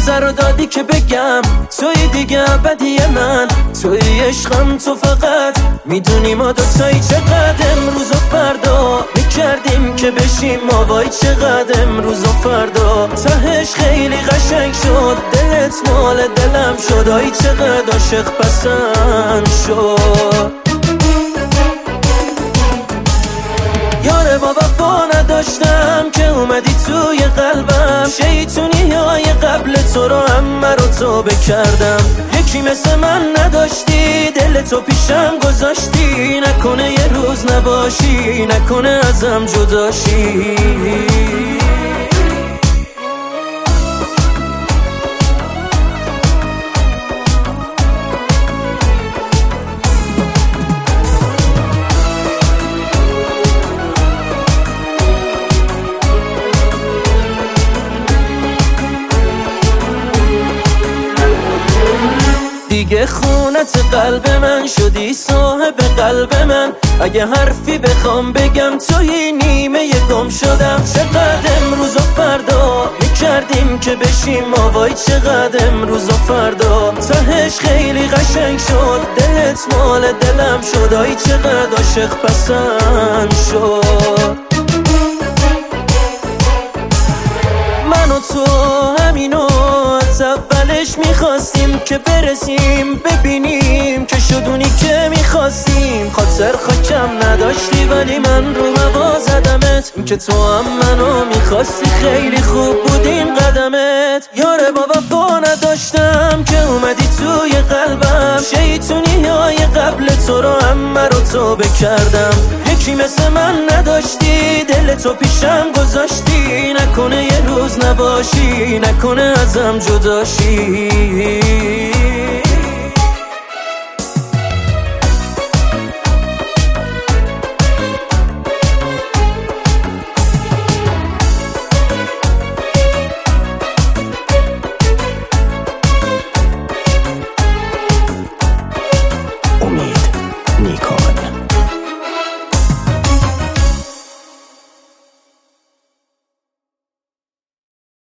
اجازه رو دادی که بگم توی دیگه ابدی من، توی عشقم تو فقط میدونی ما دوتایی چقدر امروز و فردا میکردیم که بشیم ما، وای چقدر امروز و فردا تهش خیلی قشنگ شد، دلت مال دلم شد، آی چقدر عاشق پسند شد. یاره با وفا نداشتم که اومدی توی قلبم، شیطونی های قبل تو رو همه رو توبه کردم، یکی مثل من نداشتی دل تو پیشم گذاشتی، نکنه یه روز نباشی، نکنه ازم جداشی. دیگه خونت قلب من شدی صاحب قلب من، اگه حرفی بخوام بگم توی نیمه گم شدم، چقدر امروز و فردا میکردیم که بشیم ما، وای چقدر امروز و فردا تهش خیلی قشنگ شد، دلت مال دلم شد، آی چقدر عاشق پسند شد. من و تو همینو از اولش میخواستیم که برسیم، ببینیم که شدونی که میخواستیم، خاطر خاکم نداشتی ولی من رو هوا زدمت، این که تو هم منو میخواستی خیلی خوب بود این قدمت. یاره با وفا نداشتم که اومدی توی قلبم، شیطونی های قبل تو رو همه رو توبه کردم، یکی مثل من نداشتی دل تو پیشم گذاشتی، نکنه یه روز نباشی، نکنه ازم جداشی.